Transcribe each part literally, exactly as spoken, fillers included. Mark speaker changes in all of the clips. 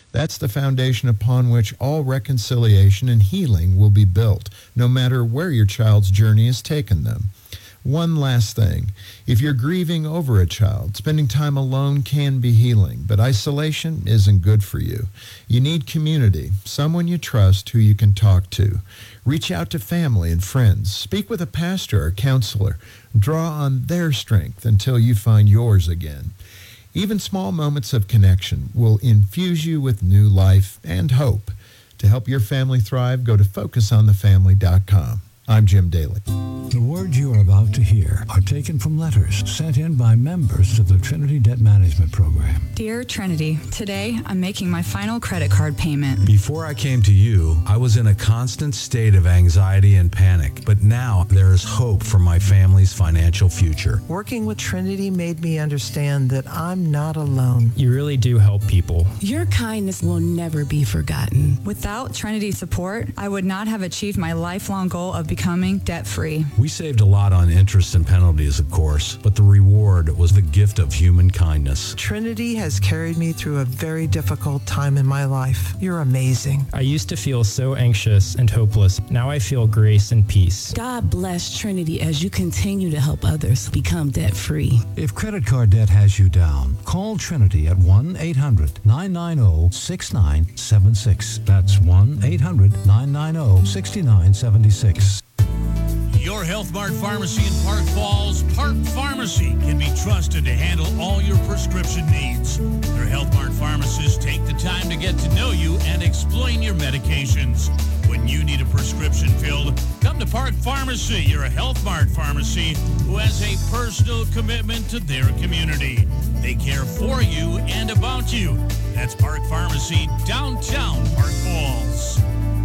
Speaker 1: That's the foundation upon which all reconciliation and healing will be built, no matter where your child's journey has taken them. One last thing. If you're grieving over a child, spending time alone can be healing, but isolation isn't good for you. You need community, someone you trust who you can talk to. Reach out to family and friends. Speak with a pastor or counselor. Draw on their strength until you find yours again. Even small moments of connection will infuse you with new life and hope. To help your family thrive, go to focus on the family dot com. I'm Jim Daly.
Speaker 2: The words you are about to hear are taken from letters sent in by members of the Trinity Debt Management Program.
Speaker 3: Dear Trinity, today I'm making my final credit card payment.
Speaker 4: Before I came to you, I was in a constant state of anxiety and panic, but now there is hope for my family's financial future.
Speaker 5: Working with Trinity made me understand that I'm not alone.
Speaker 6: You really do help people.
Speaker 7: Your kindness will never be forgotten.
Speaker 3: Without Trinity's support, I would not have achieved my lifelong goal of becoming debt-free.
Speaker 4: We saved a lot on interest and penalties, of course, but the reward was the gift of human kindness.
Speaker 5: Trinity has carried me through a very difficult time in my life. You're amazing.
Speaker 6: I used to feel so anxious and hopeless. Now I feel grace and peace.
Speaker 7: God bless Trinity as you continue to help others become debt-free.
Speaker 2: If credit card debt has you down, call Trinity at one eight hundred nine nine zero six nine seven six. That's one eight hundred nine nine zero six nine seven six.
Speaker 8: Your Health Mart Pharmacy in Park Falls, Park Pharmacy, can be trusted to handle all your prescription needs. Their Health Mart pharmacists take the time to get to know you and explain your medications. When you need a prescription filled, come to Park Pharmacy, your Health Mart pharmacy, who has a personal commitment to their community. They care for you and about you. That's Park Pharmacy, downtown Park Falls.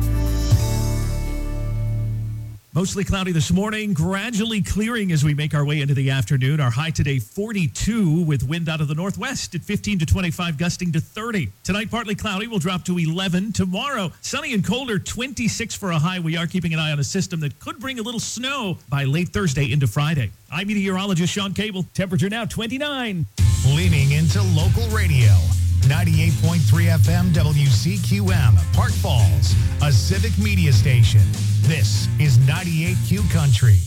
Speaker 9: Mostly cloudy this morning, gradually clearing as we make our way into the afternoon. Our high today, forty-two, with wind out of the northwest at fifteen to twenty-five, gusting to thirty. Tonight, partly cloudy, will drop to eleven. Tomorrow, sunny and colder, twenty-six for a high. We are keeping an eye on a system that could bring a little snow by late Thursday into Friday. I'm meteorologist Sean Cable. Temperature now twenty-nine.
Speaker 10: Leaning into local radio. ninety-eight point three F M W C Q M, Park Falls, a civic media station. This is ninety-eight Q Country.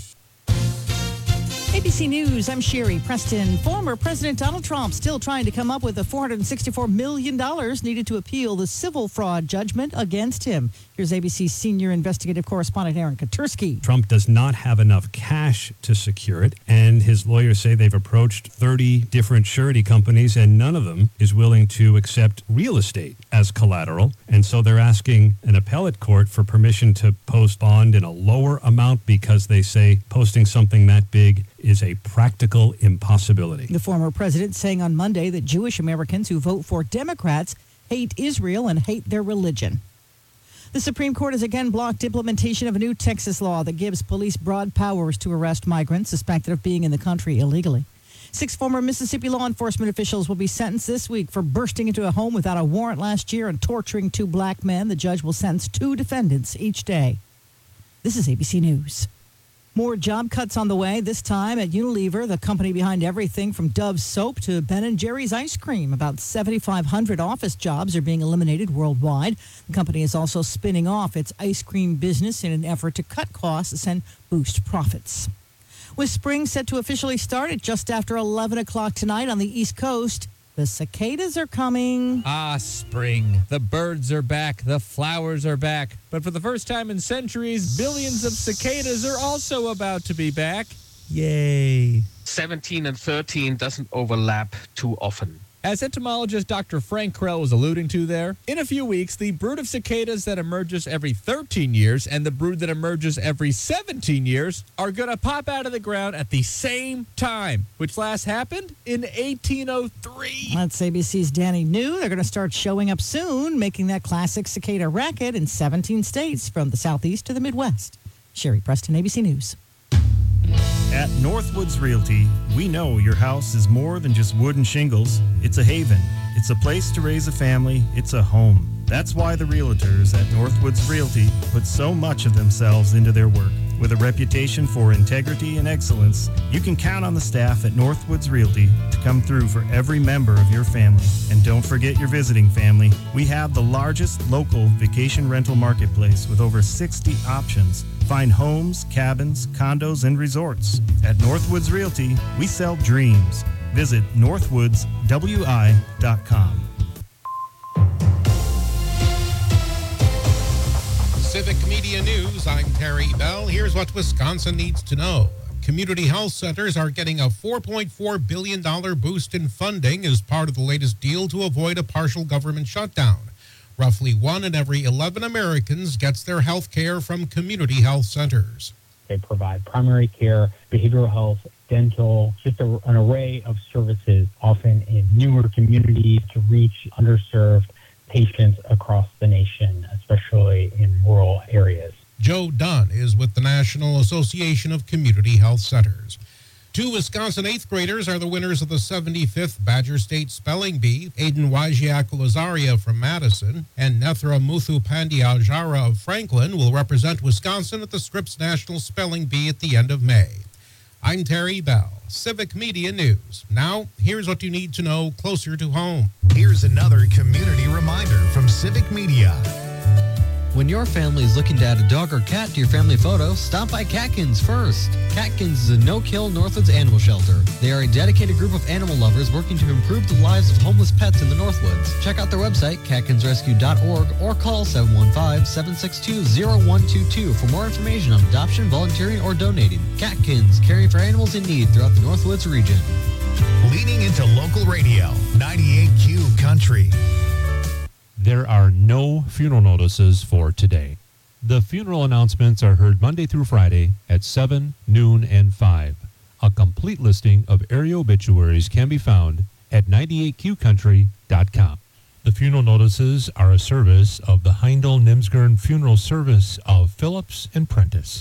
Speaker 11: A B C News, I'm Sherry Preston. Former President Donald Trump still trying to come up with the four hundred sixty-four million dollars needed to appeal the civil fraud judgment against him. Here's A B C's senior investigative correspondent Aaron Katursky.
Speaker 12: Trump does not have enough cash to secure it, and his lawyers say they've approached thirty different surety companies, and none of them is willing to accept real estate as collateral. And so they're asking an appellate court for permission to post bond in a lower amount because they say posting something that big is a practical impossibility.
Speaker 11: The former president saying on Monday that Jewish Americans who vote for Democrats hate Israel and hate their religion. The Supreme Court has again blocked implementation of a new Texas law that gives police broad powers to arrest migrants suspected of being in the country illegally. Six former Mississippi law enforcement officials will be sentenced this week for bursting into a home without a warrant last year and torturing two black men. The judge will sentence two defendants each day. This is A B C News. More job cuts on the way, this time at Unilever, the company behind everything from Dove soap to Ben and Jerry's ice cream. About seventy-five hundred office jobs are being eliminated worldwide. The company is also spinning off its ice cream business in an effort to cut costs and boost profits. With spring set to officially start at just after eleven o'clock tonight on the East Coast, the cicadas are coming.
Speaker 13: Ah, spring. The birds are back. The flowers are back. But for the first time in centuries, billions of cicadas are also about to be back. Yay.
Speaker 14: seventeen and thirteen doesn't overlap too often.
Speaker 13: As entomologist Doctor Frank Krell was alluding to there, in a few weeks, the brood of cicadas that emerges every thirteen years and the brood that emerges every seventeen years are going to pop out of the ground at the same time, which last happened in eighteen oh three.
Speaker 11: That's A B C's Danny New. They're going to start showing up soon, making that classic cicada racket in seventeen states from the southeast to the Midwest. Sherry Preston, A B C News.
Speaker 15: At Northwoods Realty, we know your house is more than just wood and shingles. It's a haven. It's a place to raise a family. It's a home. That's why the realtors at Northwoods Realty put so much of themselves into their work. With a reputation for integrity and excellence, you can count on the staff at Northwoods Realty to come through for every member of your family. And don't forget your visiting family. We have the largest local vacation rental marketplace with over sixty options. Find homes, cabins, condos, and resorts. At Northwoods Realty, we sell dreams. Visit northwoods w i dot com.
Speaker 16: Civic Media News, I'm Terry Bell. Here's what Wisconsin needs to know. Community health centers are getting a four point four billion dollars boost in funding as part of the latest deal to avoid a partial government shutdown. Roughly one in every eleven Americans gets their health care from community health centers.
Speaker 17: They provide primary care, behavioral health, dental, just a, an array of services, often in newer communities to reach underserved patients across the nation, especially in rural areas.
Speaker 16: Joe Dunn is with the National Association of Community Health Centers. Two Wisconsin eighth graders are the winners of the seventy-fifth Badger State Spelling Bee. Aiden Wajiak-Lazaria from Madison and Nethra Muthupandiajara of Franklin will represent Wisconsin at the Scripps National Spelling Bee at the end of May. I'm Terry Bell, Civic Media News. Now, here's what you need to know closer to home.
Speaker 10: Here's another community reminder from Civic Media.
Speaker 18: When your family is looking to add a dog or cat to your family photo, stop by Catkins first. Catkins is a no-kill Northwoods animal shelter. They are a dedicated group of animal lovers working to improve the lives of homeless pets in the Northwoods. Check out their website, catkins rescue dot org, or call seven one five, seven six two, zero one two two for more information on adoption, volunteering, or donating. Catkins, caring for animals in need throughout the Northwoods region.
Speaker 10: Leading into local radio, ninety-eight Q Country.
Speaker 12: There are no funeral notices for today. The funeral announcements are heard Monday through Friday at seven, noon, and five. A complete listing of area obituaries can be found at ninety-eight q country dot com. The funeral notices are a service of the Heindel-Nimsgern Funeral Service of Phillips and Prentice.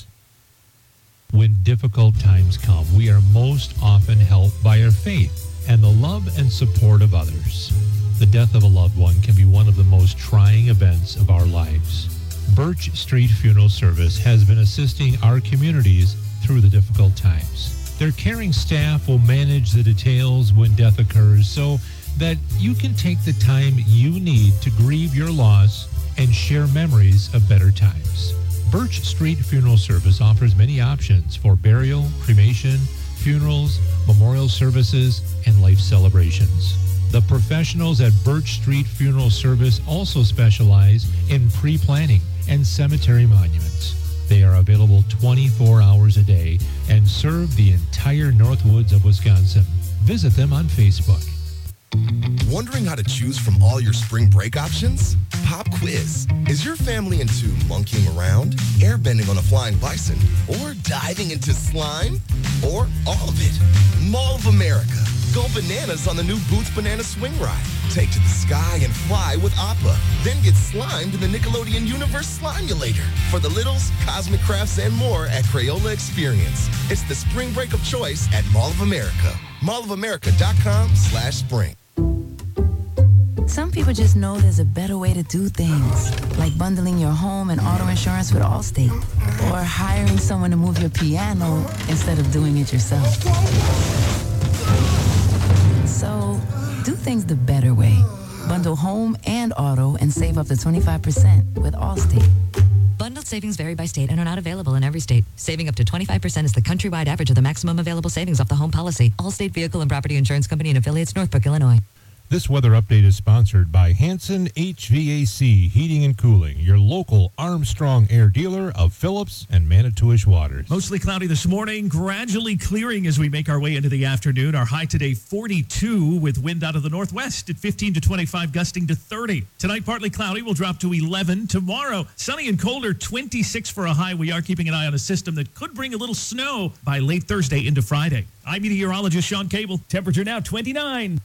Speaker 12: When difficult times come, we are most often helped by our faith and the love and support of others. The death of a loved one can be one of the most trying events of our lives. Birch Street Funeral Service has been assisting our communities through the difficult times. Their caring staff will manage the details when death occurs so that you can take the time you need to grieve your loss and share memories of better times. Birch Street Funeral Service offers many options for burial, cremation, funerals, memorial services, and life celebrations. The professionals at Birch Street Funeral Service also specialize in pre-planning and cemetery monuments. They are available twenty-four hours a day and serve the entire Northwoods of Wisconsin. Visit them on Facebook.
Speaker 19: Wondering how to choose from all your spring break options? Pop quiz. Is your family into monkeying around, airbending on a flying bison, or diving into slime? Or all of it? Mall of America. Go bananas on the new Boots Banana Swing Ride. Take to the sky and fly with Appa. Then get slimed in the Nickelodeon Universe Slimulator. For the littles, cosmic crafts, and more at Crayola Experience. It's the spring break of choice at Mall of America. mall of america dot com slash spring.
Speaker 20: Some people just know there's a better way to do things, like bundling your home and auto insurance with Allstate, or hiring someone to move your piano instead of doing it yourself. So, do things the better way. Bundle home and auto and save up to twenty-five percent with Allstate.
Speaker 21: Bundled savings vary by state and are not available in every state. Saving up to twenty-five percent is the countrywide average of the maximum available savings off the home policy. Allstate Vehicle and Property Insurance Company and affiliates, Northbrook, Illinois.
Speaker 12: This weather update is sponsored by Hanson H V A C Heating and Cooling, your local Armstrong Air dealer of Phillips and Manitowish waters.
Speaker 9: Mostly cloudy this morning, gradually clearing as we make our way into the afternoon. Our high today, forty-two, with wind out of the northwest at fifteen to twenty-five, gusting to thirty. Tonight, partly cloudy, will drop to eleven. Tomorrow, sunny and colder, twenty-six for a high. We are keeping an eye on a system that could bring a little snow by late Thursday into Friday. I'm meteorologist Sean Cable. Temperature now twenty-nine.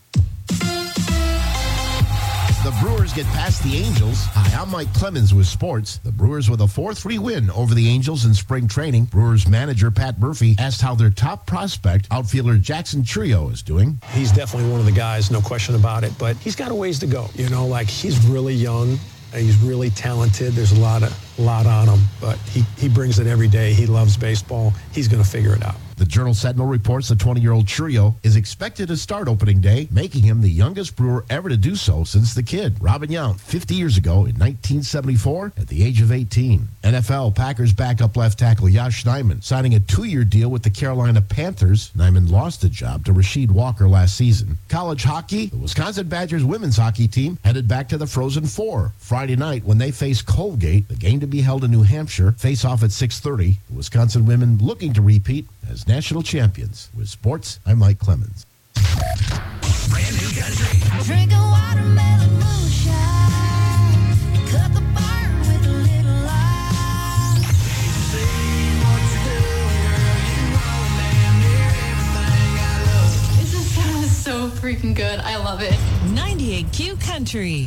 Speaker 22: The Brewers get past the Angels. Hi, I'm Mike Clemens with sports. The Brewers with a four three win over the Angels in spring training. Brewers manager Pat Murphy asked how their top prospect, outfielder Jackson Chourio, is doing.
Speaker 23: He's definitely one of the guys, no question about it, but he's got a ways to go. You know, like he's really young.
Speaker 1: He's really talented. There's a lot of lot on him, but he, he brings it every day. He loves baseball. He's going to figure it out.
Speaker 22: The Journal Sentinel reports the twenty-year-old Churio is expected to start opening day, making him the youngest Brewer ever to do so since the kid, Robin Yount, fifty years ago in nineteen seventy-four at the age of eighteen. N F L Packers backup left tackle Yosh Nijman signing a two-year deal with the Carolina Panthers. Nijman lost the job to Rasheed Walker last season. College hockey, the Wisconsin Badgers women's hockey team headed back to the Frozen Four Friday night when they face Colgate. The game to be held in New Hampshire. Face off at six thirty. The Wisconsin women looking to repeat as national champions. With sports, I'm Mike Clemens.
Speaker 3: Brand new country. Drink a watermelon moonshine. Cut the burn with a little lime. See what you do, girl. You know damn near everything I love.
Speaker 23: This is sounds so freaking good. I love it.
Speaker 24: ninety-eight Q Country.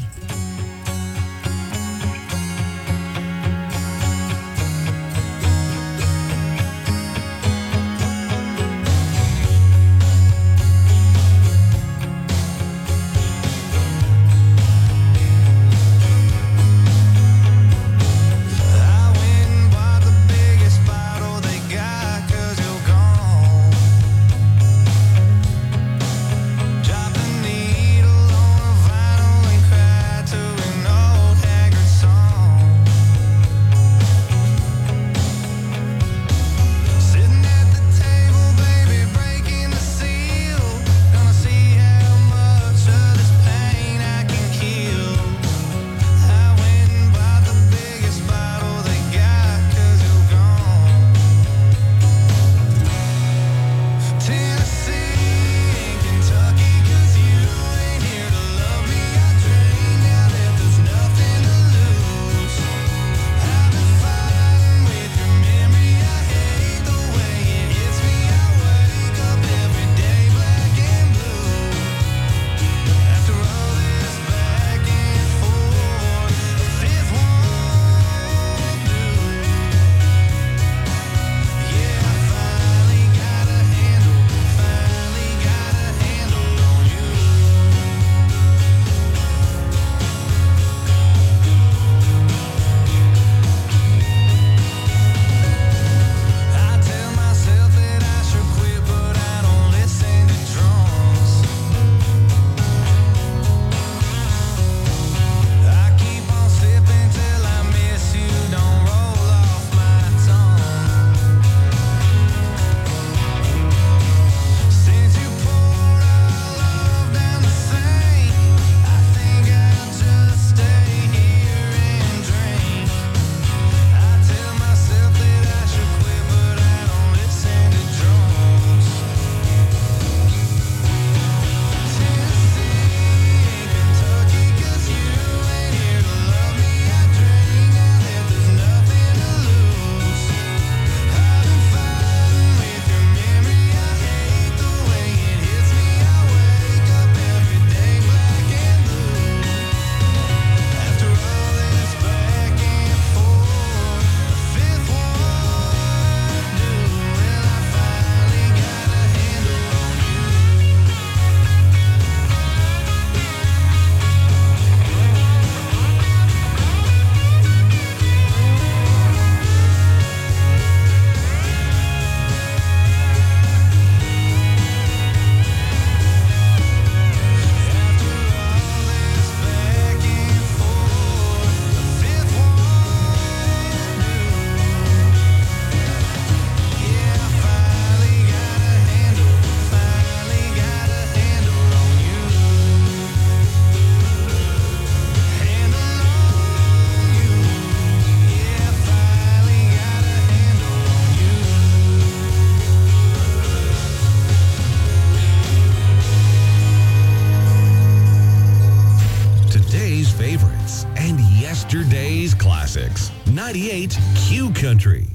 Speaker 3: Yesterday's classics. ninety-eight Q Country.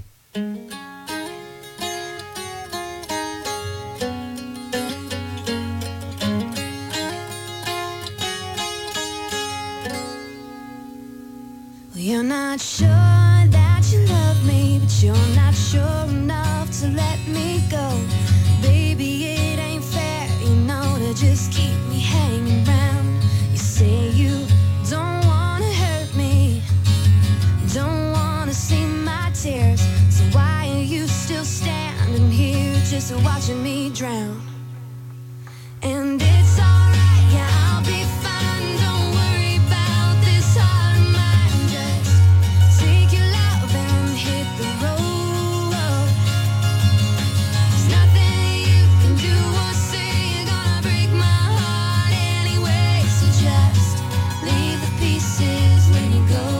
Speaker 25: You're not sure that you love me, but you're not sure enough to let me go. Baby, it ain't fair, you know, to just keep me hanging around. You say you don't want to hurt me, to watching me drown. And it's alright, yeah, I'll be fine. Don't worry about this heart of mine. Just take your love and hit the road. There's nothing you can do or say. You're gonna break my heart anyway. So just leave the pieces when you go.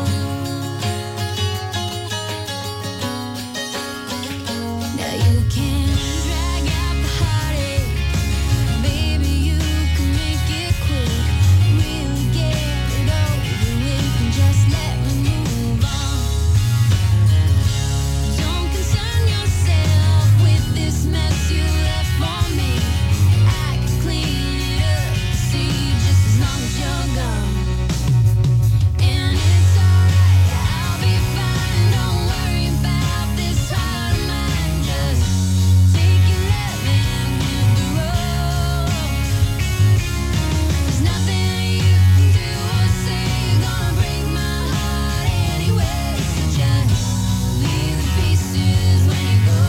Speaker 25: Now you can drag out the heartache. Baby, you can make it quick. Really get it over with and just let me move on. Don't concern yourself with this mess you left for me. I can clean it up, see, just as long as you're gone. And it's alright, I'll be fine. Don't worry about this heart of mine. Just take your love and hit the road. There's nothing you can do or say. You're gonna break my heart anyway. So just leave the pieces when you go.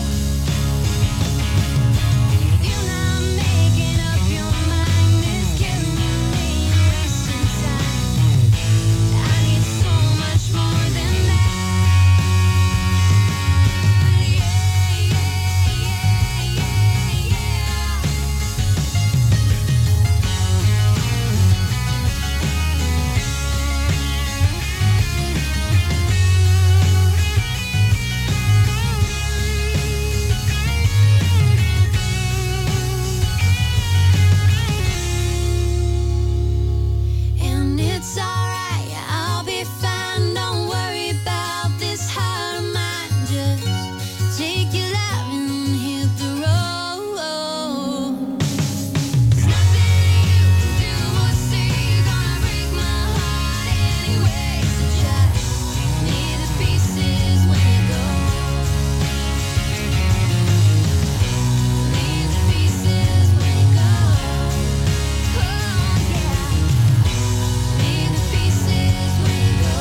Speaker 25: If you're not making up your mind, it's killing me and wasting time. I need so much more than that. Yeah, yeah, And it's alright, I'll be fine. Don't worry about this heart of mine. Just take your love and hit the road. There's nothing you can do or say. You're gonna break my heart anyway. So just leave the pieces when you go. Leave the pieces when you go. Oh yeah. Leave the pieces when you go.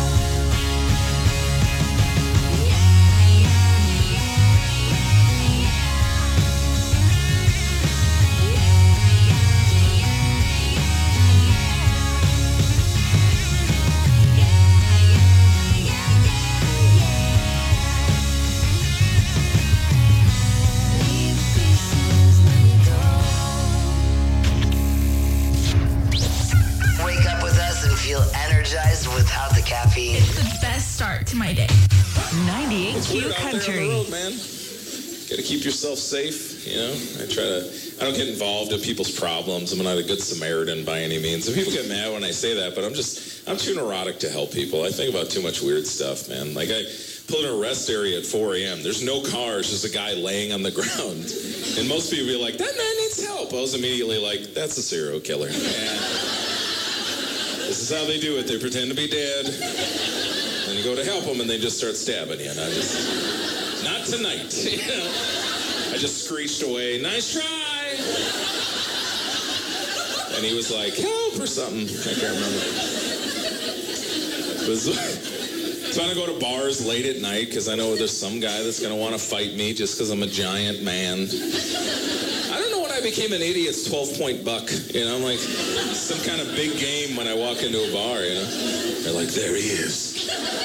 Speaker 25: Leave the pieces when you go.
Speaker 2: Wake up with us and feel energized without the caffeine.
Speaker 23: It's the best start to my day.
Speaker 4: ninety-eight
Speaker 5: It's
Speaker 4: Q
Speaker 5: weird out there on the
Speaker 4: Country.
Speaker 5: road, man. Got to keep yourself safe, you know. I try to. I don't get involved in people's problems. I'm not a good Samaritan by any means. And people get mad when I say that, but I'm just. I'm too neurotic to help people. I think about too much weird stuff, man. Like I pull in a rest area at four a.m. There's no cars, just a guy laying on the ground, and most people be like, "That man needs help." I was immediately like, "That's a serial killer." And this is how they do it. They pretend to be dead. Then you go to help them, and they just start stabbing you. And I just, not tonight. You know? I just screeched away, "Nice try." And he was like, "Help," or something. I can't remember. It was, so I go to bars late at night because I know there's some guy that's going to want to fight me just because I'm a giant man. I don't know when I became an idiot's twelve-point buck. You know, I'm like some kind of big game when I walk into a bar, you know. They're like, "There he is."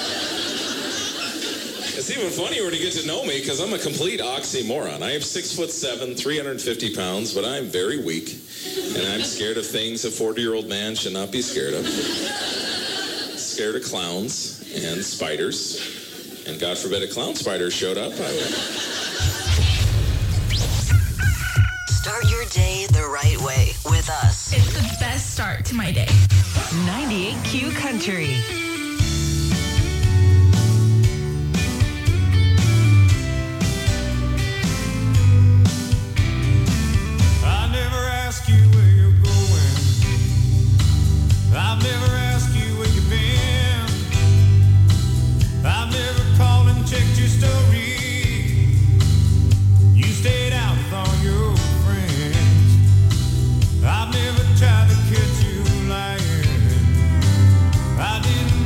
Speaker 5: It's even funnier when you get to know me because I'm a complete oxymoron. I am six foot seven, three hundred fifty pounds, but I'm very weak. And I'm scared of things a forty-year-old man should not be scared of. Scared of clowns and spiders. And God forbid a clown spider showed up. I would...
Speaker 2: Start your day the right way with us.
Speaker 23: It's the best start to my day.
Speaker 4: ninety-eight Q Country.
Speaker 6: I never ask you where you're going. I've never asked you where you've been. I've never called and checked your story. You stayed out with all your friends. I've never tried to catch you lying. I didn't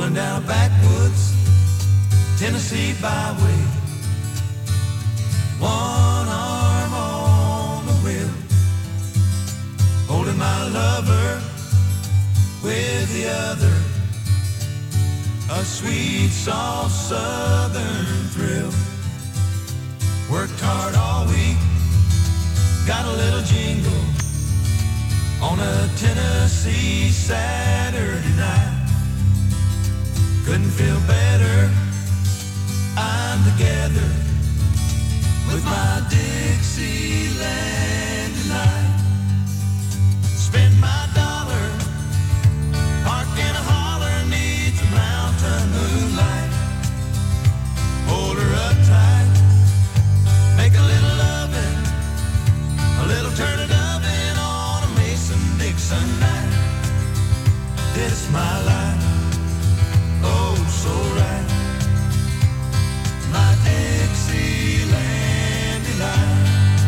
Speaker 6: rolling down a backwoods Tennessee byway. One arm on the wheel, holding my lover with the other. A sweet, soft southern thrill. Worked hard all week, got a little jingle on a Tennessee Saturday night. Couldn't feel better, I'm together with my Dixieland tonight. Spend my dollar, park in a holler, neath the mountain moonlight. Hold her up tight, make a little loving, a little turn it oven on a Mason-Dixon night. This my life, oh so right. My Dixieland delight.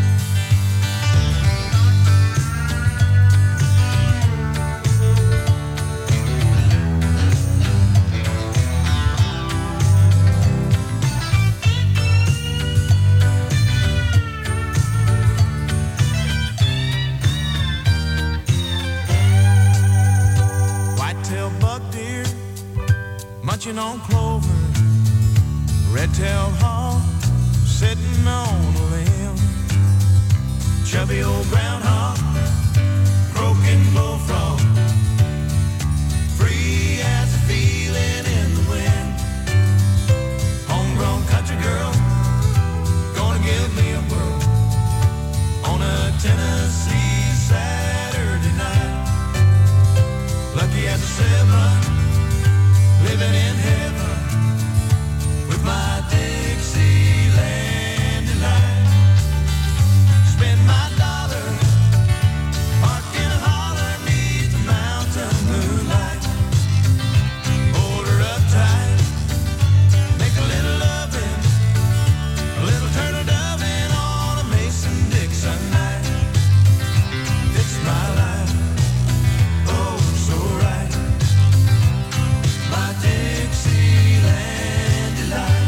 Speaker 6: White-tailed buck deer munching on clover. Red-tailed hawk sitting on a limb. Chubby old groundhog croaking bullfrog, free as a feeling in the wind. Homegrown country girl gonna give me a whirl on a Tennessee Saturday night. Lucky as a seven, living in heaven with my Dixieland delight. Spend my dollar, park in a holler, neath the mountain moonlight. Hold her up tight, make a little loving, a little turtle doving on a Mason-Dixon night. It's my life, oh so right. My Dixieland delight.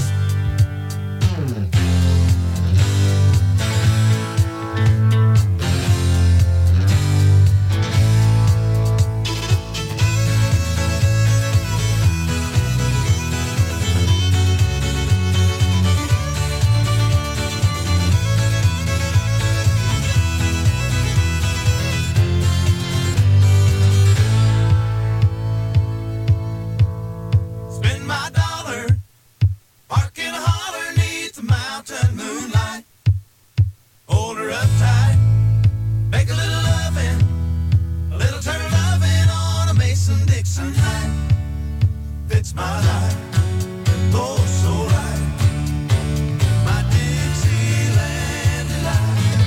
Speaker 6: Spend my dollar, park in a holler, neath the mountain moonlight. Hold her up tight, make a little loving, a little turn loving on a Mason-Dixon night. Fits my life, oh so right. My Dixieland delight.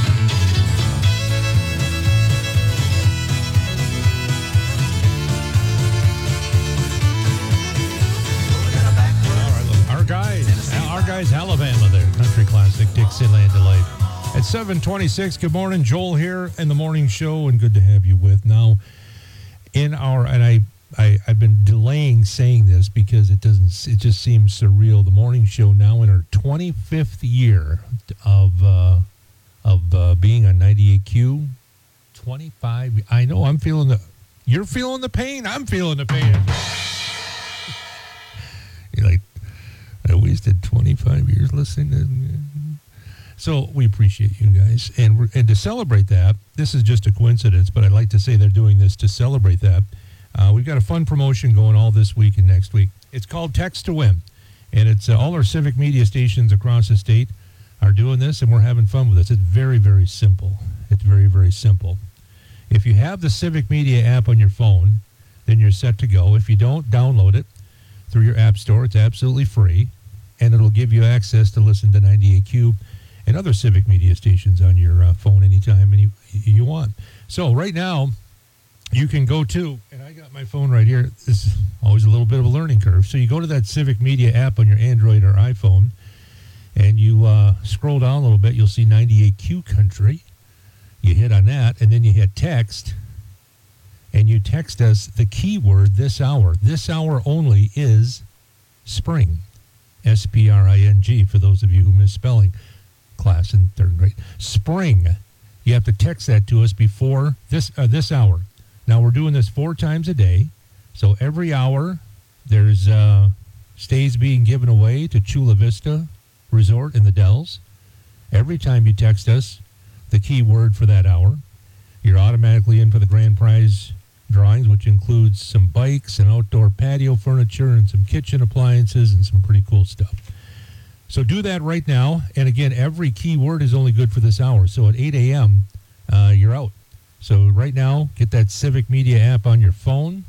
Speaker 7: Our guys, our guys, Alabama there, country classic, Dixieland Delight. At seven twenty-six, good morning, Joel here in the morning show, and good to have you with. Now, in our, and I, I, I've been delaying saying this because it doesn't, it just seems surreal. The morning show now in our twenty-fifth year of, uh, of uh, being on ninety-eight Q, twenty-five, I know I'm feeling the, you're feeling the pain, I'm feeling the pain. You're like, I wasted twenty-five years listening to. So we appreciate you guys, and we're, and to celebrate that, this is just a coincidence, but I'd like to say they're doing this to celebrate that. Uh, we've got a fun promotion going all this week and next week. It's called Text to Win, and it's uh, all our civic media stations across the state are doing this, and we're having fun with this. It's very, very simple. It's very, very simple. If you have the Civic Media app on your phone, then you're set to go. If you don't, download it through your app store. It's absolutely free, and it'll give you access to listen to ninety-eight Q and other civic media stations on your uh, phone anytime any, you want. So right now, you can go to, and I got my phone right here. This is always a little bit of a learning curve. So you go to that Civic Media app on your Android or iPhone, and you uh, scroll down a little bit. You'll see ninety-eight Q Country. You hit on that, and then you hit text, and you text us the keyword this hour. This hour only is spring. S P R I N G for those of you who missed spelling class in third grade. Spring. You have to text that to us before this uh, this hour. Now, we're doing this four times a day. So every hour, there's uh, stays being given away to Chula Vista Resort in the Dells. Every time you text us the keyword for that hour, you're automatically in for the grand prize drawings, which includes some bikes and outdoor patio furniture and some kitchen appliances and some pretty cool stuff. So do that right now. And again, every keyword is only good for this hour. So at eight a.m., uh, you're out. So right now, get that Civic Media app on your phone.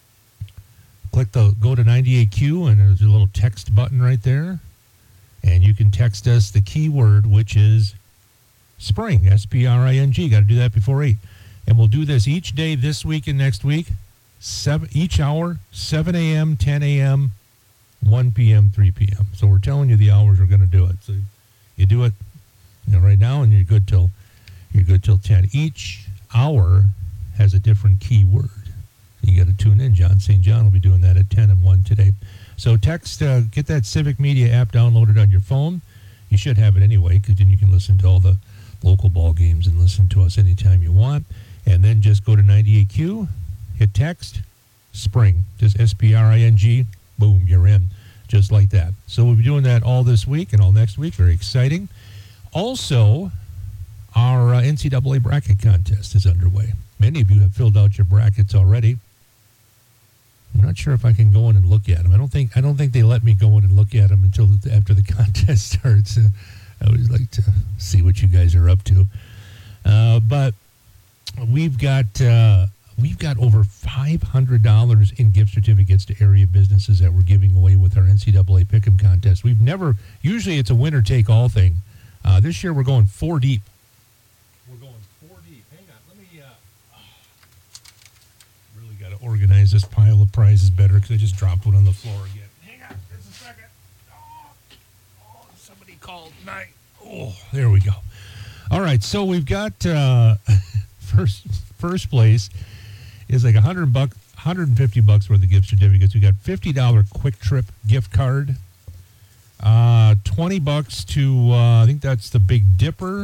Speaker 7: Click the go to ninety-eight Q, and there's a little text button right there. And you can text us the keyword, which is spring, S P R I N G. Got to do that before eight. And we'll do this each day this week and next week, seven, each hour, seven a.m., ten a.m., one p.m., three p.m. So we're telling you the hours we're going to do it. So you do it you know, right now, and you're good till you're good till ten. Each hour has a different keyword. You got to tune in. John Saint John will be doing that at ten and one today. So text, uh, get that Civic Media app downloaded on your phone. You should have it anyway, because then you can listen to all the local ball games and listen to us anytime you want. And then just go to ninety-eight Q, hit text, spring, just S P R I N G, boom, you're in, just like that. So we'll be doing that all this week and all next week. Very exciting. Also, our uh, N C double A bracket contest is underway. Many of you have filled out your brackets already. I'm not sure if I can go in and look at them. I don't think I don't think they let me go in and look at them until the, after the contest starts. Uh, I always like to see what you guys are up to. Uh, but we've got uh, we've got over five hundred dollars in gift certificates to area businesses that we're giving away with our N C double A Pick'em contest. We've never usually it's a winner take all thing. Uh, this year we're going four deep. We're going four deep. Hang on, let me. Uh, really got to organize this pile of prizes better because I just dropped one on the floor again. Hang on, just a second. Oh, oh somebody called. Night. Oh, there we go. All right, so we've got uh, first first place is like a hundred buck, hundred and fifty bucks worth of gift certificates. We got fifty dollar Quick Trip gift card, uh, twenty bucks to uh, I think that's the Big Dipper.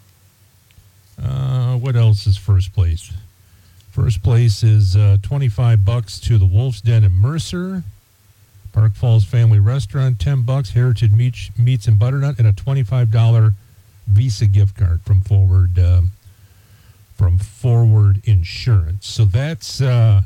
Speaker 7: Uh, what else is first place? First place is uh, twenty-five bucks to the Wolf's Den in Mercer. Park Falls Family Restaurant, ten bucks. Heritage Meats, Meats and Butternut, and a twenty-five dollar Visa gift card from Forward um, from Forward Insurance. So that's uh,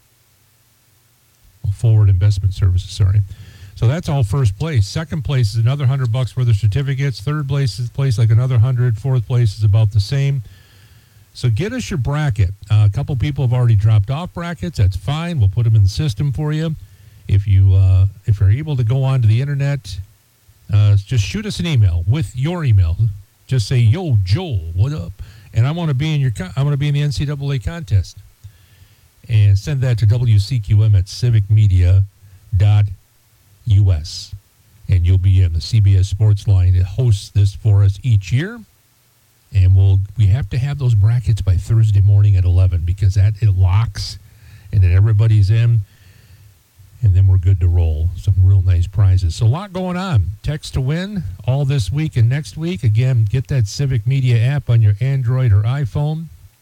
Speaker 7: well, Forward Investment Services. Sorry. So that's all first place. Second place is another hundred bucks worth of certificates. Third place is place like another hundred. Fourth place is about the same. So get us your bracket. Uh, a couple people have already dropped off brackets. That's fine. We'll put them in the system for you. If you uh, if you're able to go onto the internet, uh, just shoot us an email with your email. Just say, "Yo, Joel, what up?" And I want to be in your con- I want to be in the N C double A contest. And send that to W C Q M at civic media dot U S. And you'll be in the C B S Sports Line. It hosts this for us each year. And we'll we have to have those brackets by Thursday morning at eleven because that it locks and then everybody's in. And then we're good to roll. Some real nice prizes. So a lot going on. Text to win all this week and next week. Again, get that Civic Media app on your Android or iPhone.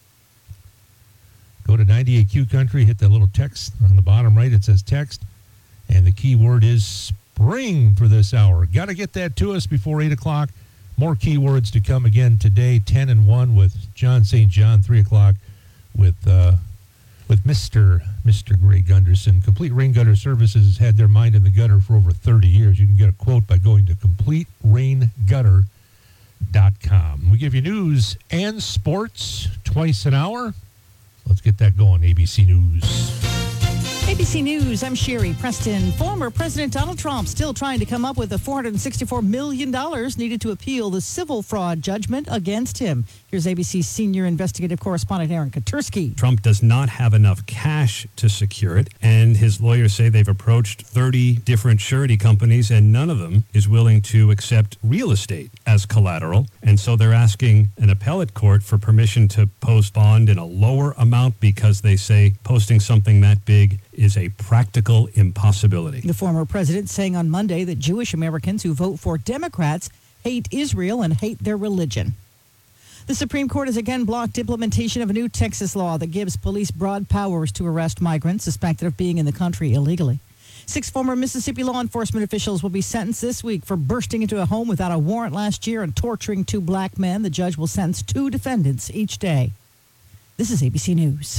Speaker 7: Go to ninety-eight Q Country. Hit that little text on the bottom right. It says text. And the keyword is spring for this hour. Got to get that to us before eight o'clock. More keywords to come again today. ten and one with John Saint John. three o'clock with... Uh, with Mister Mister Greg Gunderson. Complete Rain Gutter Services has had their mind in the gutter for over thirty years. You can get a quote by going to complete rain gutter dot com. We give you news and sports twice an hour. Let's get that going. A B C News.
Speaker 8: A B C News, I'm Sherry Preston. Former President Donald Trump still trying to come up with the four hundred sixty-four million dollars needed to appeal the civil fraud judgment against him. Here's A B C's senior investigative correspondent Aaron Katursky.
Speaker 12: Trump does not have enough cash to secure it, and his lawyers say they've approached thirty different surety companies, and none of them is willing to accept real estate as collateral. And so they're asking an appellate court for permission to post bond in a lower amount because they say posting something that big is a practical impossibility.
Speaker 8: The former president saying on Monday that Jewish Americans who vote for Democrats hate Israel and hate their religion. The Supreme Court has again blocked implementation of a new Texas law that gives police broad powers to arrest migrants suspected of being in the country illegally. Six former Mississippi law enforcement officials will be sentenced this week for bursting into a home without a warrant last year and torturing two black men. The judge will sentence two defendants each day. This is A B C News.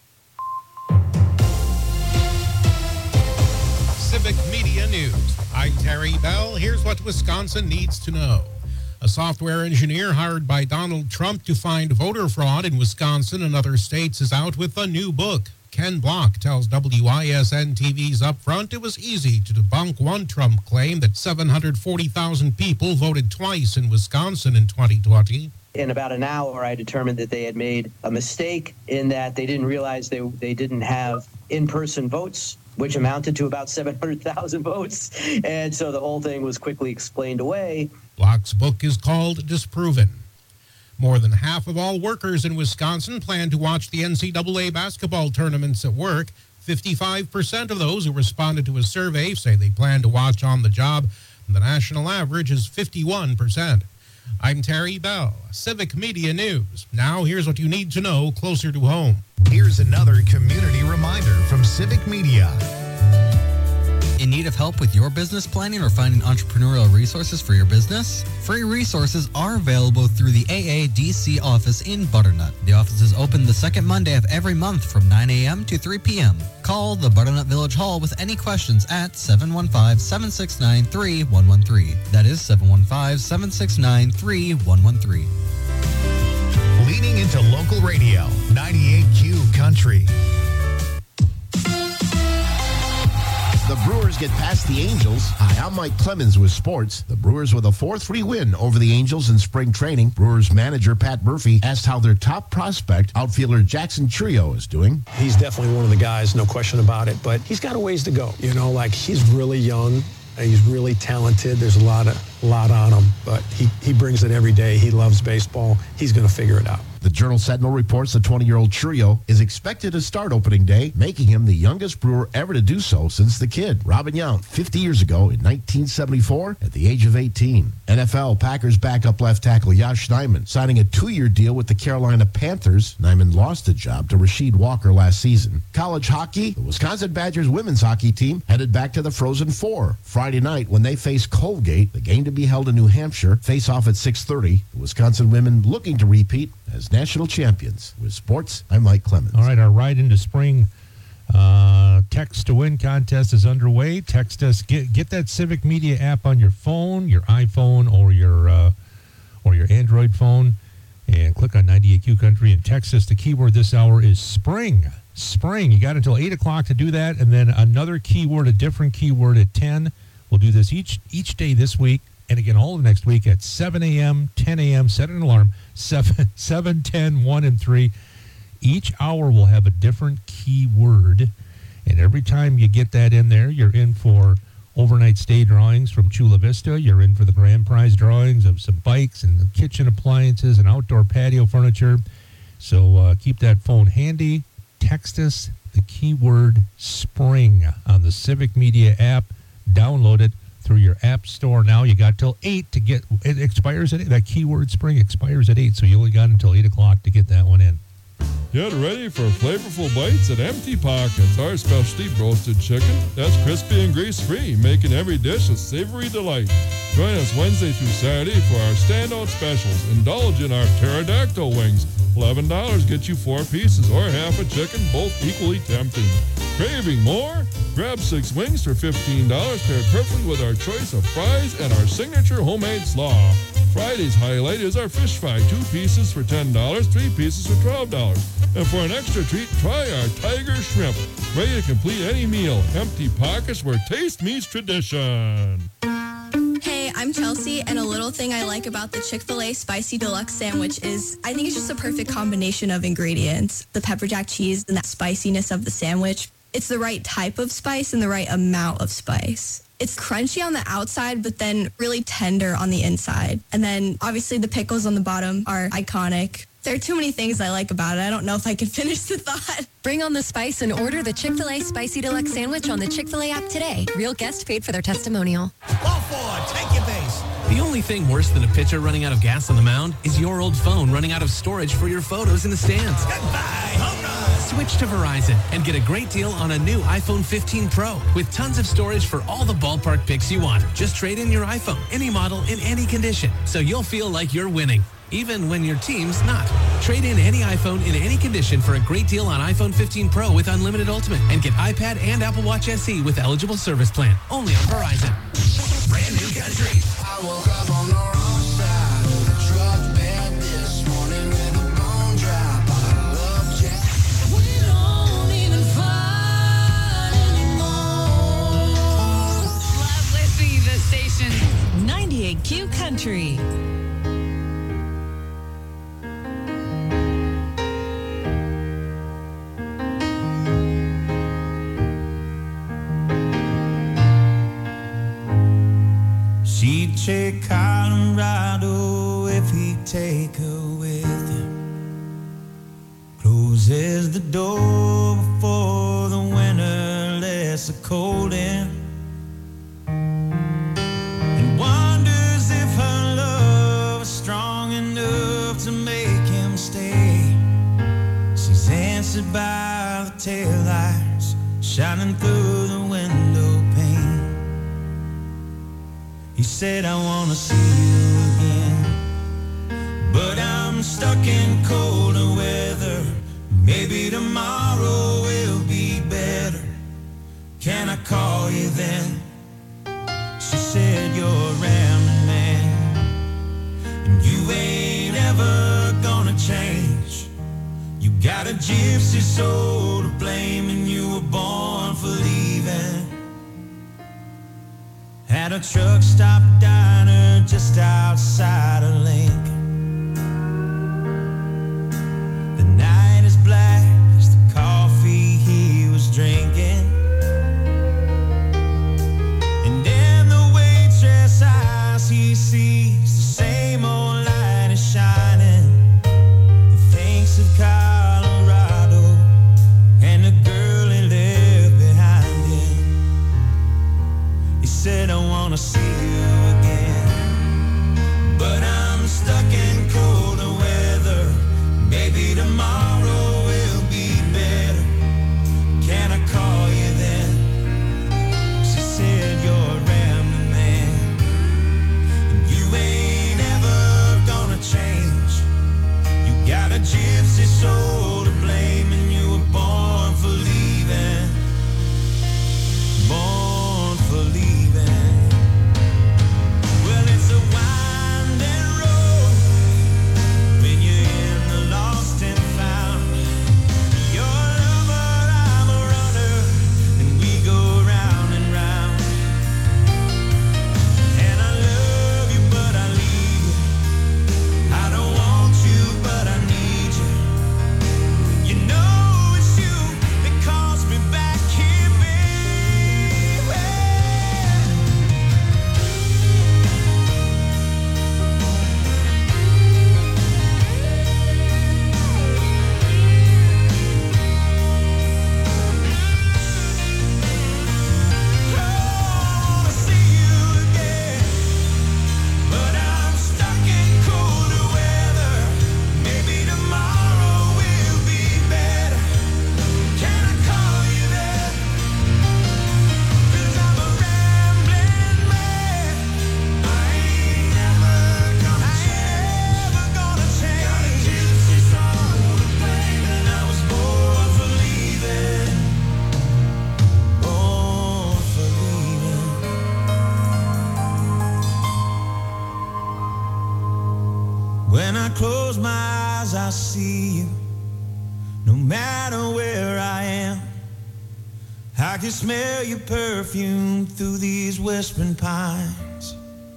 Speaker 16: Civic Media News. I'm Terry Bell. Here's what Wisconsin needs to know. A software engineer hired by Donald Trump to find voter fraud in Wisconsin and other states is out with a new book. Ken Block tells W I S N T V's Upfront it was easy to debunk one Trump claim that seven hundred forty thousand people voted twice in Wisconsin in twenty twenty.
Speaker 11: In about an hour, I determined that they had made a mistake in that they didn't realize they, they didn't have in-person votes, which amounted to about seven hundred thousand votes. And so the whole thing was quickly explained away.
Speaker 16: Block's book is called Disproven. More than half of all workers in Wisconsin plan to watch the N C double A basketball tournaments at work. fifty-five percent of those who responded to a survey say they plan to watch on the job. The national average is fifty-one percent. I'm Terry Bell, Civic Media News. Now here's what you need to know closer to home.
Speaker 10: Here's another community reminder from Civic Media.
Speaker 18: In need of help with your business planning or finding entrepreneurial resources for your business? Free resources are available through the A A D C office in Butternut. The office is open the second Monday of every month from nine a.m. to three p.m. Call the Butternut Village Hall with any questions at seven one five, seven six nine, three one one three. That is seven one five, seven six nine, three one one three.
Speaker 10: Leaning into local radio, ninety-eight Q Country.
Speaker 22: The Brewers get past the Angels. Hi, I'm Mike Clemens with sports. The Brewers with a four three win over the Angels in spring training. Brewers manager Pat Murphy asked how their top prospect, outfielder Jackson Trio, is doing.
Speaker 1: He's definitely one of the guys, no question about it, but he's got a ways to go. You know, like he's really young. He's really talented. There's a lot of lot on him, but he, he brings it every day. He loves baseball. He's going to figure it out.
Speaker 22: The Journal Sentinel reports the twenty-year-old Trio is expected to start opening day, making him the youngest Brewer ever to do so since the kid, Robin Yount, fifty years ago in nineteen seventy-four at the age of eighteen. N F L Packers backup left tackle Josh Nijman signing a two-year deal with the Carolina Panthers. Nijman lost the job to Rasheed Walker last season. College hockey, the Wisconsin Badgers women's hockey team headed back to the Frozen Four Friday night when they face Colgate. The game to be held in New Hampshire. Face off at six thirty. The Wisconsin women looking to repeat as national champions. With sports, I'm Mike Clemens.
Speaker 7: All right, our ride into spring uh, text to win contest is underway. Text us. Get get that Civic Media app on your phone, your iPhone, or your uh, or your Android phone, and click on ninety-eight Q Country and text us. The keyword this hour is spring. Spring. You got until eight o'clock to do that, and then another keyword, a different keyword at ten. We'll do this each each day this week. And again, all of next week at seven a.m., ten a.m., set an alarm, seven, seven, ten, one, and three. Each hour will have a different keyword. And every time you get that in there, you're in for overnight stay drawings from Chula Vista. You're in for the grand prize drawings of some bikes and kitchen appliances and outdoor patio furniture. So uh, keep that phone handy. Text us the keyword spring on the Civic Media app. Download it through your app store now. You got till eight to get it. Expires at eight. That keyword spring expires at eight, so you only got until eight o'clock to get that one in.
Speaker 13: Get ready for flavorful bites at Empty Pockets, our specialty roasted chicken that's crispy and grease-free, making every dish a savory delight. Join us Wednesday through Saturday for our standout specials. Indulge in our pterodactyl wings. eleven dollars gets you four pieces or half a chicken, both equally tempting. Craving more? Grab six wings for fifteen dollars, paired perfectly with our choice of fries and our signature homemade slaw. Friday's highlight is our fish fry, two pieces for ten dollars, three pieces for twelve dollars. And for an extra treat, try our tiger shrimp. ready to complete any meal. Empty Pockets, where taste meets tradition.
Speaker 23: Hey, I'm Chelsea, and a little thing I like about the Chick-fil-A Spicy Deluxe Sandwich is I think it's just a perfect combination of ingredients. The pepper jack cheese and that spiciness of the sandwich. It's the right type of spice and the right amount of spice. It's crunchy on the outside, but then really tender on the inside. And then obviously the pickles on the bottom are iconic. There are too many things I like about it. I don't know if I can finish the thought.
Speaker 21: Bring on the spice and order the Chick-fil-A Spicy Deluxe Sandwich on the Chick-fil-A app today. Real guest paid for their testimonial.
Speaker 10: Ball forward, take your base.
Speaker 14: The only thing worse than a pitcher running out of gas on the mound is your old phone running out of storage for your photos in the stands.
Speaker 10: Goodbye, home run.
Speaker 14: Switch to Verizon and get a great deal on a new iPhone fifteen Pro with tons of storage for all the ballpark pics you want. Just trade in your iPhone, any model, in any condition, so you'll feel like you're winning, even when your team's not. Trade in any iPhone in any condition for a great deal on iPhone fifteen Pro with unlimited Ultimate, and get iPad and Apple Watch S E with eligible service plan. Only on Verizon.
Speaker 10: Brand new country. I woke up on the wrong side of the truck bed this morning with a bone dry bottle of Jack. We don't even fight anymore.
Speaker 24: Love listening to the station. ninety-eight Q Country.
Speaker 6: She'd take Colorado if he'd take her with him. Closes the door before the winter lets the cold in, and wonders if her love is strong enough to make him stay. She's answered by the taillights shining through the window pane. He said, I want to see you again, but I'm stuck in colder weather. Maybe tomorrow will be better. Can I call you then? She said, you're a rambling man, and you ain't ever gonna change. You got a gypsy soul to blame, and you were born for leaving. At a truck stop diner just outside of Lincoln. The night is black as the coffee he was drinking, and in the waitress eyes he sees the same old light is shining. He thinks of Colorado and the girl he left behind him. He said, I want to see you again, but I'm stuck in colder weather. Maybe tomorrow will be better. Can I call you then? She said, you're a rambling man, and you ain't ever gonna change. You got a gypsy soul to blame, and you were born for leaving. Born for leaving. Well, it's a winding road when you're in the lost and found. You're a lover, I'm a runner, and we go round and round. And I love you, but I leave you. I don't want you, but I need you. You know it's you that calls me back here, baby. I wanna see you again, but I'm stuck in colder weather. Maybe tomorrow will be better. Can I call you then? 'Cause I'm a rambling man. I ain't never gonna change. Never gonna change. Got a gypsy soul to blame, and I was born for leaving. Born for leaving. When I close my eyes, I see you. No matter where I am, I can smell your perfume through these whispering pines.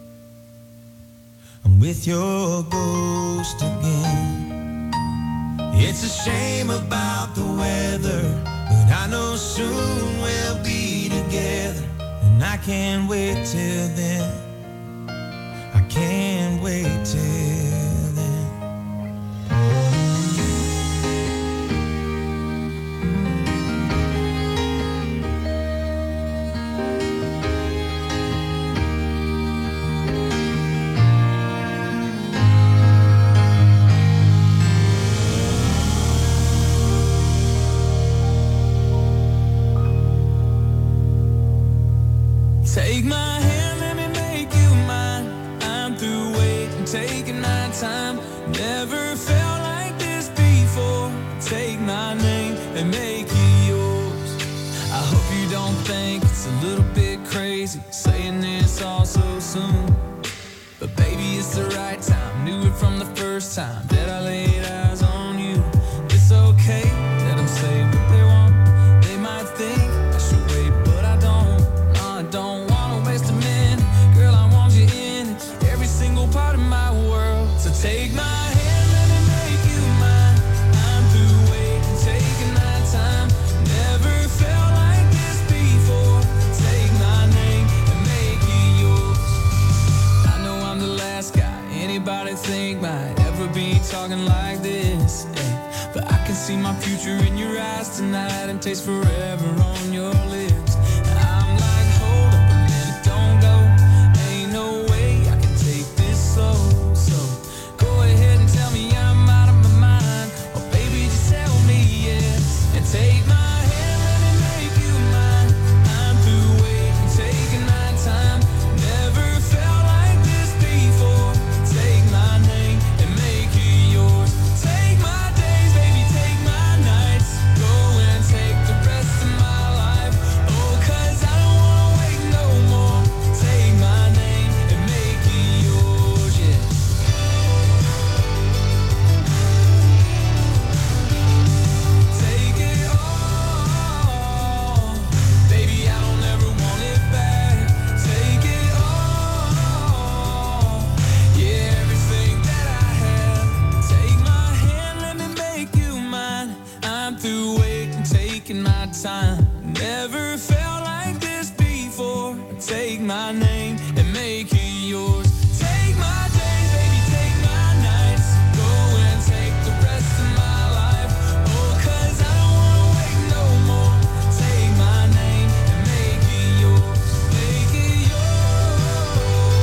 Speaker 6: I'm with your ghost again. It's a shame about the weather, but I know soon we'll be together. And I can't wait till then. I can't wait till then. Take my hand, let me make you mine. I'm through waiting, taking my time. Never felt like this before. Take my name and make it yours. I hope you don't think it's a little bit crazy saying this all so soon. But baby, it's the right time. Knew it from the first time that I laid eyes on you. It's okay, let them say what they want. They might think I should wait, but I don't. I don't wanna waste a minute. Girl, I want you in every single part of my world. So take my hand, let me make you mine. I'm through waiting, taking my time. Never felt like this before. Take my name and make it yours. I know I'm the last guy anybody think might ever be talking like this, eh. But I can see my future in your eyes tonight and taste forever on your lips. I'm like, hold up a minute, don't go. Ain't no way I can take this slow. So go ahead and tell me I'm out of my mind. Or baby, just tell me yes. And take my hand, let me make you mine. I'm through waiting, taking my time. Never felt like this before. Take my name and make it yours. Take my days, baby, take my nights. Go and take the rest of my life. Oh, 'cause I don't wanna wait no more. Take my name and make it yours, yeah. Take it all. Baby, I don't ever want it back. Take it all. Yeah, everything that I have. Take my hand, let me make you mine. I'm through waiting, taking my time. Never felt like this before. Take my name and make it yours. Take my days, baby, take my nights. Go and take the rest of my life. Oh, 'cause I don't wanna wait no more. Take my name and make it yours. Make it yours.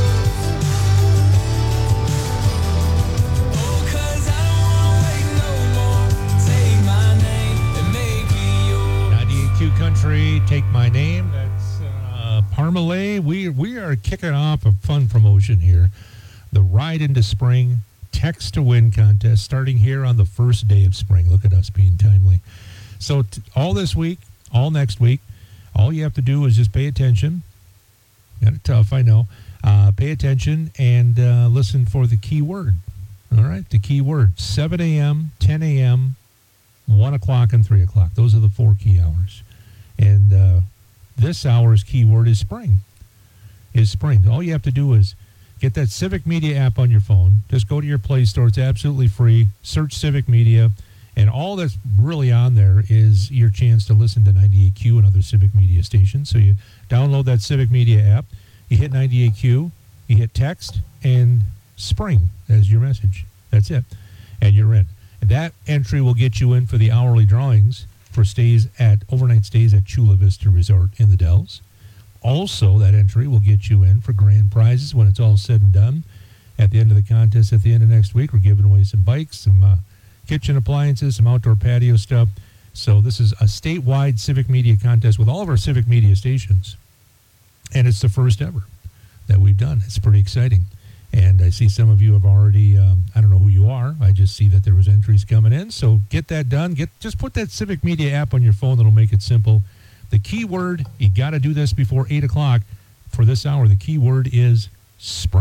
Speaker 6: Oh, 'cause I don't wanna wait no more. Take my name and make it yours.
Speaker 7: ninety-eight Q Country, Take My Name. That's uh, Parmalee. We we are kicking off a fun promotion here. The Ride into Spring Text to Win contest starting here on the first day of spring. Look at us being timely. So t- all this week, all next week, all you have to do is just pay attention. Got it tough, I know. Uh, pay attention and uh, listen for the key word. All right, the key word. seven a.m., ten a.m., one o'clock, and three o'clock. Those are the four key hours. And uh, this hour's keyword is spring. Is spring. All you have to do is get that Civic Media app on your phone. Just go to your Play Store. It's absolutely free. Search Civic Media. And all that's really on there is your chance to listen to ninety-eight Q and other Civic Media stations. So you download that Civic Media app. You hit ninety-eight Q. You hit text and spring as your message. That's it. And you're in. And that entry will get you in for the hourly drawings for stays at overnight stays at Chula Vista Resort in the Dells. Also, that entry will get you in for grand prizes when it's all said and done. At the end of the contest, at the end of next week, we're giving away some bikes, some uh, kitchen appliances, some outdoor patio stuff. So this is a statewide Civic Media contest with all of our Civic Media stations. And it's the first ever that we've done. It's pretty exciting. And I see some of you have already, um, I don't know who you are. I just see that there was entries coming in. So get that done. Get Just put that Civic Media app on your phone. That'll make it simple. The key word, you got to do this before eight o'clock for this hour. The key word is spring.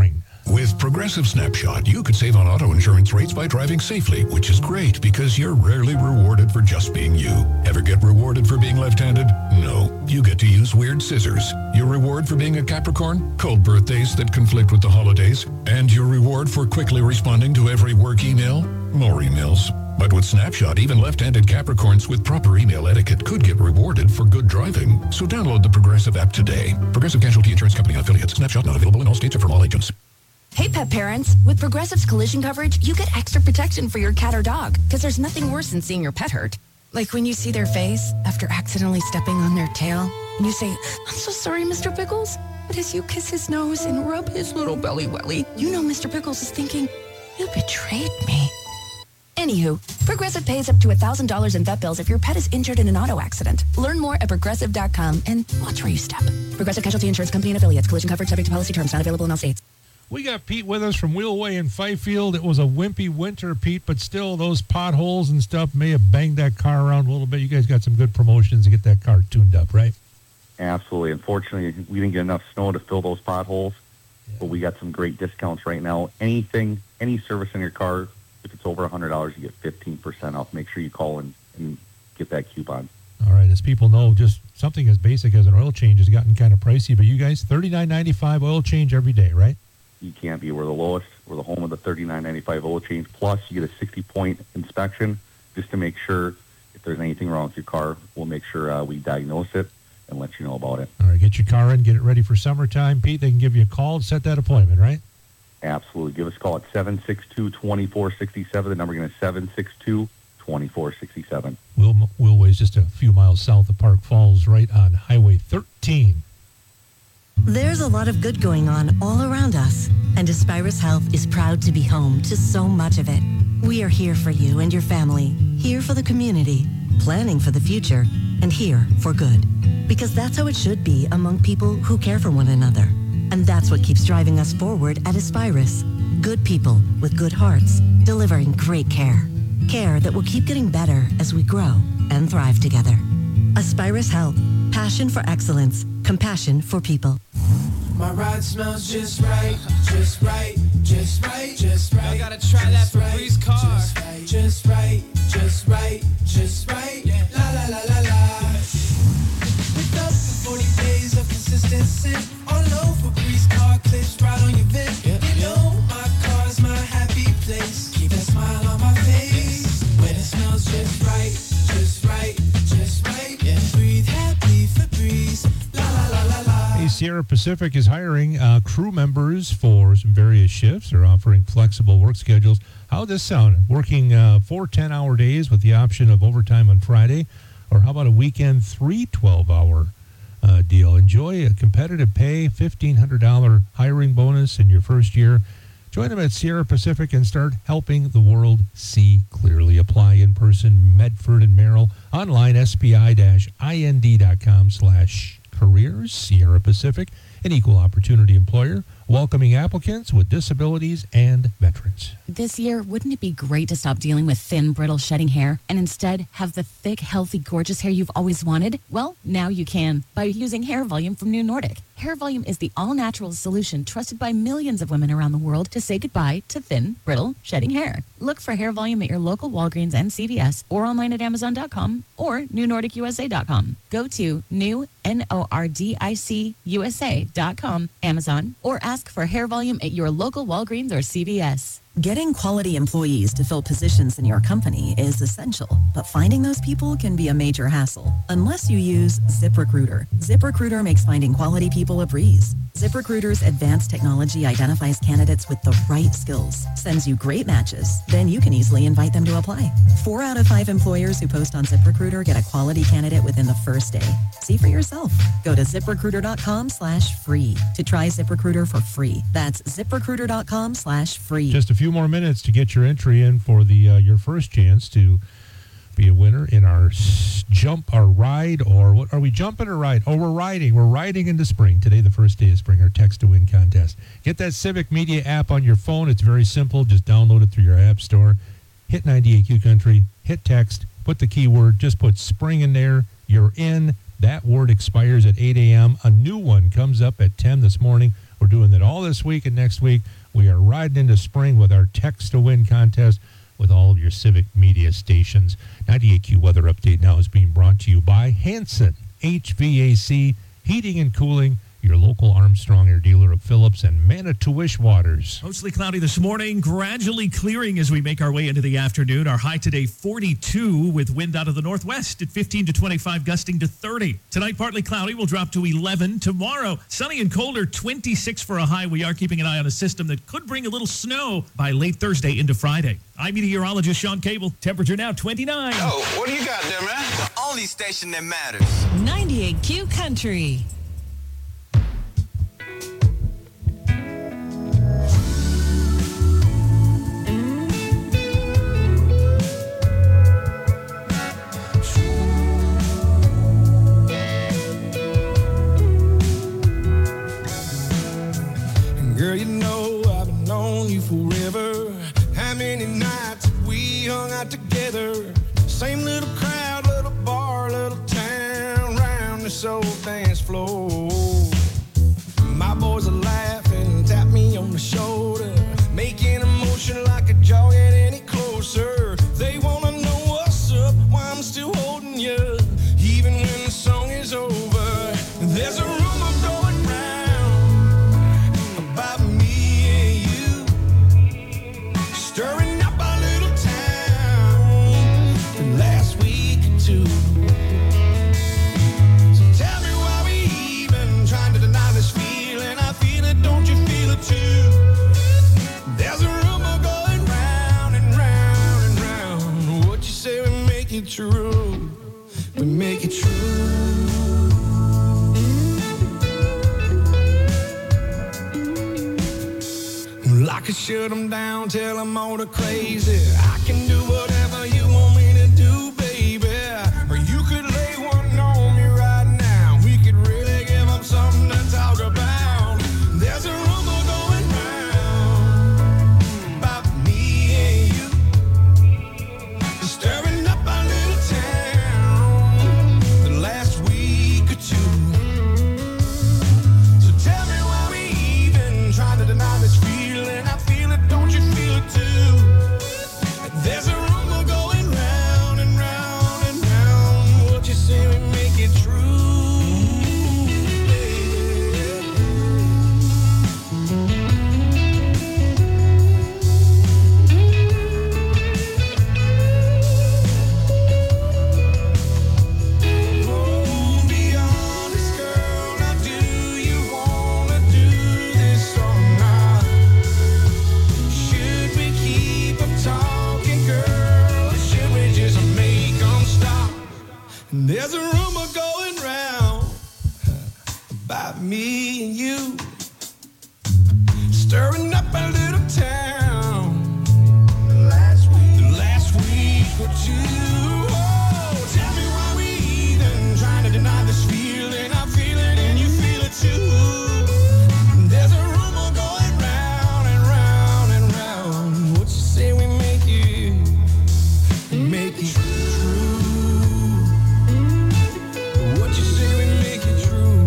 Speaker 9: With Progressive Snapshot, you could save on auto insurance rates by driving safely, which is great because you're rarely rewarded for just being you. Ever get rewarded for being left-handed? No. You get to use weird scissors. Your reward for being a Capricorn? Cold birthdays that conflict with the holidays. And your reward for quickly responding to every work email? More emails. But with Snapshot, even left-handed Capricorns with proper email etiquette could get rewarded for good driving. So download the Progressive app today. Progressive Casualty Insurance Company and affiliates. Snapshot not available in all states or from all agents.
Speaker 15: Hey, pet parents. With Progressive's collision coverage, you get extra protection for your cat or dog, because there's nothing worse than seeing your pet hurt. Like when you see their face after accidentally stepping on their tail, and you say, "I'm so sorry, Mister Pickles." But as you kiss his nose and rub his little belly welly, you know Mister Pickles is thinking, "You betrayed me." Anywho, Progressive pays up to one thousand dollars in vet bills if your pet is injured in an auto accident. Learn more at progressive dot com and watch where you step. Progressive Casualty Insurance Company and affiliates. Collision coverage subject to policy terms. Not available in all states.
Speaker 7: We got Pete with us from Wheelway in Fifield. It was a wimpy winter, Pete, but still those potholes and stuff may have banged that car around a little bit. You guys got some good promotions to get that car tuned up, right?
Speaker 17: Absolutely. Unfortunately, we didn't get enough snow to fill those potholes, yeah. But we got some great discounts right now. Anything, any service in your car, if it's over one hundred dollars, you get fifteen percent off. Make sure you call and, and get that coupon.
Speaker 7: All right. As people know, just something as basic as an oil change has gotten kind of pricey, but you guys, thirty-nine ninety-five oil change every day, right?
Speaker 17: You can't be. We're the lowest. We're the home of the thirty-nine ninety-five oil change. Plus, you get a sixty-point inspection just to make sure if there's anything wrong with your car. We'll make sure uh, we diagnose it and let you know about it.
Speaker 7: All right, get your car in, get it ready for summertime. Pete, they can give you a call and set that appointment, right?
Speaker 17: Absolutely. Give us a call at seven six two, two four six seven. The number again is seven six two, two four six seven.
Speaker 7: Will Wheelway's just a few miles south of Park Falls, right on Highway thirteen.
Speaker 19: There's a lot of good going on all around us, and Aspirus Health is proud to be home to so much of it. We are here for you and your family, here for the community, planning for the future, and here for good. Because that's how it should be among people who care for one another. And that's what keeps driving us forward at Aspirus. Good people with good hearts, delivering great care. Care that will keep getting better as we grow and thrive together. Aspirus Health. Passion for excellence. Compassion for people.
Speaker 10: My ride smells just right, just right, just right, just right. I gotta try that Febreze car. Just right, just right, just right, just right. Yeah. La la la la la. With up to forty days of consistency. All over Febreze car clips right on your vent. Yeah. You know my car's my happy place. Keep a smile on my face. When it smells just right, just right, just right. Yeah. Breathe happy Febreze. La la la la la.
Speaker 7: Hey, Sierra Pacific is hiring uh, crew members for some various shifts. They're offering flexible work schedules. How does this sound? Working uh, four ten-hour days with the option of overtime on Friday? Or how about a weekend three twelve-hour uh, deal? Enjoy a competitive pay, fifteen hundred dollars hiring bonus in your first year. Join them at Sierra Pacific and start helping the world see clearly. Apply in person, Medford and Merrill. Online, spi-ind.com slash careers. Sierra Pacific, an equal opportunity employer, welcoming applicants with disabilities and veterans.
Speaker 20: This year, wouldn't it be great to stop dealing with thin, brittle, shedding hair and instead have the thick, healthy, gorgeous hair you've always wanted? Well, now you can by using Hair Volume from New Nordic. Hair Volume is the all-natural solution trusted by millions of women around the world to say goodbye to thin, brittle, shedding hair. Look for Hair Volume at your local Walgreens and C V S or online at amazon dot com or new nordic u s a dot com. Go to new, N O R D I C, U S A dot com, Amazon, or ask for Hair Volume at your local Walgreens or C V S.
Speaker 26: Getting quality employees to fill positions in your company is essential, but finding those people can be a major hassle unless you use ZipRecruiter. ZipRecruiter makes finding quality people a breeze. ZipRecruiter's advanced technology identifies candidates with the right skills, sends you great matches, then you can easily invite them to apply. Four out of five employers who post on ZipRecruiter get a quality candidate within the first day. See for yourself. Go to ZipRecruiter.com slash free to try ZipRecruiter for free. That's ZipRecruiter.com slash free.
Speaker 7: Just a few more minutes to get your entry in for the uh, your first chance to be a winner in our s- jump, our ride, or what are we jumping or ride? Oh, we're riding. We're riding into spring. Today, the first day of spring, our text to win contest. Get that Civic Media app on your phone. It's very simple. Just download it through your app store. Hit ninety-eight Q Country. Hit text. Put the keyword. Just put spring in there. You're in. That word expires at eight a.m. A new one comes up at ten this morning. We're doing that all this week and next week. We are riding into spring with our Text to Win contest with all of your Civic media stations. ninety-eight Q Weather Update now is being brought to you by Hanson H V A C Heating and Cooling, your local Armstrong Air dealer of Phillips and Manitowish Waters.
Speaker 2: Mostly cloudy this morning, gradually clearing as we make our way into the afternoon. Our high today, forty-two, with wind out of the northwest at fifteen to twenty-five, gusting to thirty. Tonight, partly cloudy, will drop to eleven. Tomorrow, sunny and colder, twenty-six for a high. We are keeping an eye on a system that could bring a little snow by late Thursday into Friday. I'm meteorologist Sean Cable. Temperature now twenty-nine.
Speaker 3: Yo, what do you got there, man? The only station that matters.
Speaker 24: ninety-eight Q Country.
Speaker 6: Girl, you know I've known you forever. How many nights we hung out together? Same little crowd, little bar, little town, round this old dance floor. My boys are laughing, tap me on the shoulder, making a motion like a jaw get any closer. They wanna know what's up, why I'm still holding you, even when the song is over. There's a rumor going round about me and you, stirring up our little town the last week or two. So tell me why we even trying to deny this feeling. I feel it, don't you feel it too? There's a rumor going round and round and round. What you say we make it true? We make it true. Well, I could shut them down, tell them all the crazy. I can do whatever you want me to do, baby. Or you could lay one on me right now. We could really give them something to talk about. There's a rumor going round about me and you, stirring up our little town the last week or two. So tell me why we even trying to deny this feeling. I feel it, don't you feel it too? There's a rumor going round and round and round. What you say we make it true? Oh, be honest, girl. Now, do you wanna do this or not? Should we keep 'em talking, girl, or should we just make 'em stop? There's a rumor going round about me and you, stirring up a little town the last week, the last week or two. Oh, tell me why we even trying to deny this feeling. I feel it and you feel it too. There's a rumor going round and round and round. What you say we make it, make it true? What you say we make it true?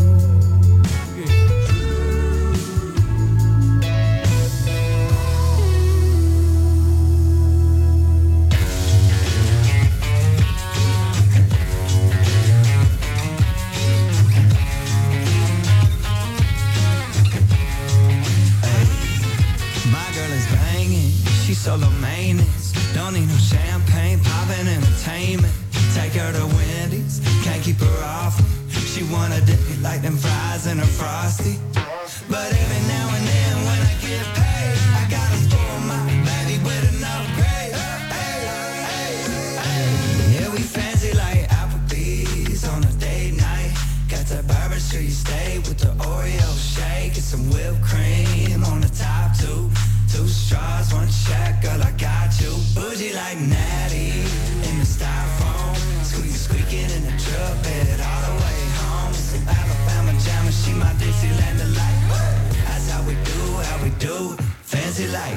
Speaker 10: My girl is banging, she's solo maintenance. Don't need no champagne, poppin' entertainment. Take her to Wendy's, can't keep her off. She wanna dip me like them fries in her frosty. But every now and then when I get paid, I gotta spoil my baby with an upgrade. Hey, hey, hey. Yeah, we fancy like Applebee's on a date night. Got that Bourbon Street steak with the Oreo shake and some whipped cream on the top two. Two straws, one check, girl, I got you. Bougie like Natty in the styrofoam. Squeak, squeaking in the truck bed all the way home. Some Alabama jammer, she my Dixieland delight. That's how we do, how we do. Fancy like.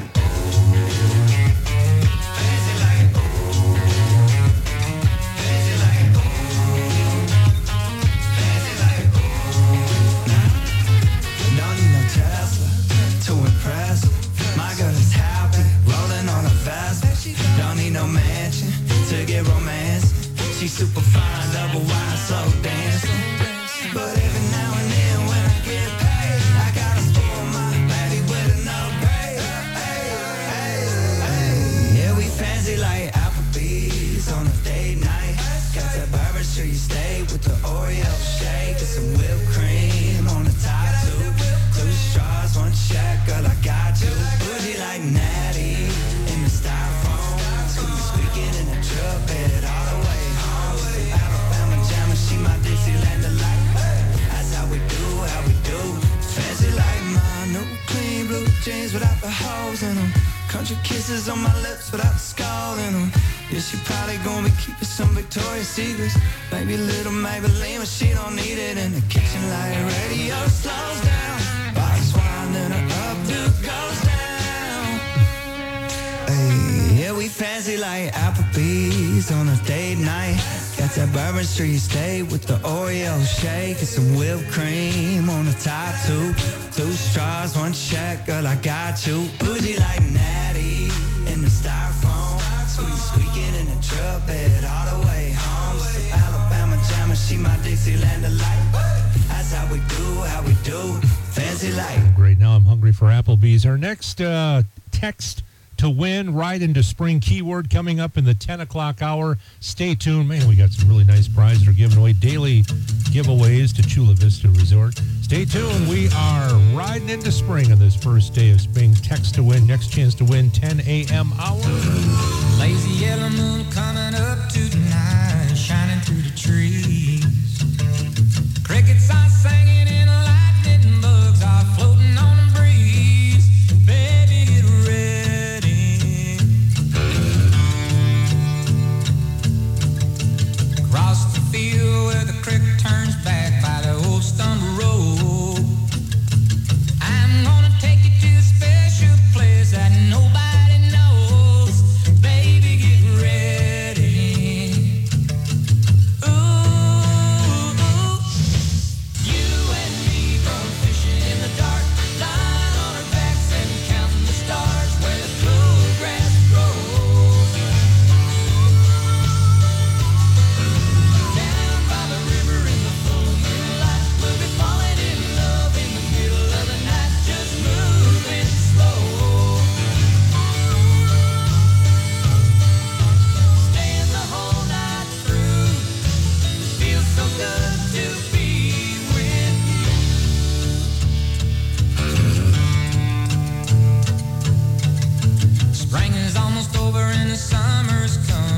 Speaker 10: Fancy like. Fancy like. Fancy like. Don't need no Tesla to impress her. rose in them. Country kisses on my lips without the skull in them. Yeah, she probably gonna be keeping some Victoria's Secrets. Maybe a little Maybelline, but she don't need it. In the kitchen light radio slows down. Bottles wine, then her updo goes down. Hey, yeah, we fancy like Applebee's on a date night. Got that Bourbon Street steak with the Oreo shake and some whipped cream on the top two. Two straws, one check, girl, I got you. Bougie like Natty in the styrofoam. Squeak squeaking in the truck bed all the way home. Some Alabama jammer, she my Dixieland delight. That's how we do, how we do. Fancy life.
Speaker 7: Great. Now I'm hungry for Applebee's. Our next uh, text to win, Ride into Spring keyword coming up in the ten o'clock hour. Stay tuned. Man, we got some really nice prizes. We're giving away daily giveaways to Chula Vista Resort. Stay tuned. We are riding into spring on this first day of spring. Text to win. Next chance to win, ten a.m. hour.
Speaker 10: Lazy yellow moon coming up tonight, shining through the trees. Crickets are singing and lightning bugs are floating on the breeze. Baby, get ready. Across the field where the creek turns back by the old stumble road, I'm gonna take you to a special place that nobody knows. Baby, get ready. Ooh, ooh. You and me going fishing in the dark, lying on our backs and counting the stars where the cool grass grows. Down by the river in the full moonlight, we'll be falling in love in the middle of the night, just moving slow. Staying the whole night through. Feels so good to be with you. Spring is almost over and the summer's come.